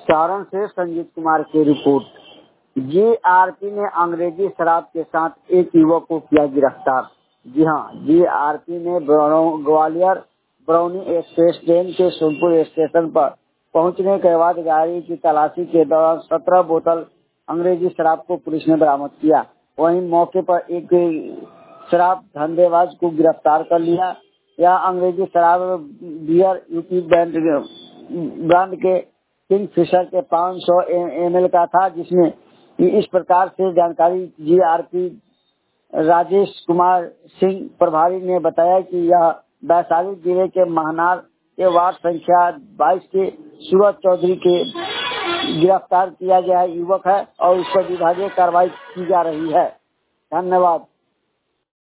सारण से संजीत कुमार की report. GRP ने अंग्रेजी शराब के साथ एक युवक को किया गिरफ्तार। जी हाँ, जीआरपी ने ग्वालियर बरौनी एक्सप्रेस ट्रेन के सोनपुर स्टेशन पर पहुंचने के बाद गाड़ी की तलाशी के दौरान 17 बोतल अंग्रेजी शराब को पुलिस ने बरामद किया। वहीं मौके पर एक शराब धंधेबाज को गिरफ्तार कर लिया। यह अंग्रेजी शराब बियर यूपी ब्रांड के किंगफिशर के 500 ml का था, जिसमें इस प्रकार से जानकारी जीआरपी राजेश कुमार सिंह प्रभारी ने बताया कि यह वैशाली जिले के महनार के वार्ड संख्या 22 के सूरज चौधरी के गिरफ्तार किया गया युवक है और इस पर विभागीय कार्रवाई की जा रही है। धन्यवाद।